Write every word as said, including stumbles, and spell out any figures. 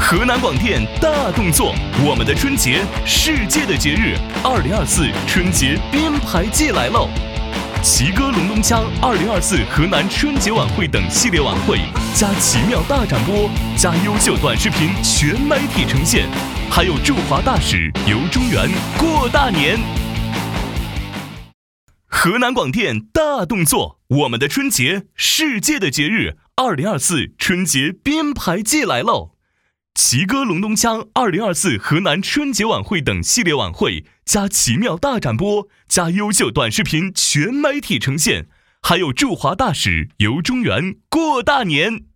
河南广电大动作，我们的春节，世界的节日，二零二四春节编排季来喽！奇歌隆咚锵二零二四河南春节晚会等系列晚会，加奇妙大展播，加优秀短视频全媒体呈现，还有驻华大使游中原过大年。河南广电大动作，我们的春节，世界的节日，二零二四春节编排季来喽！奇歌隆咚锵二零二四河南春节晚会等系列晚会，加奇妙大展播，加优秀短视频全媒体呈现，还有驻华大使游中原过大年。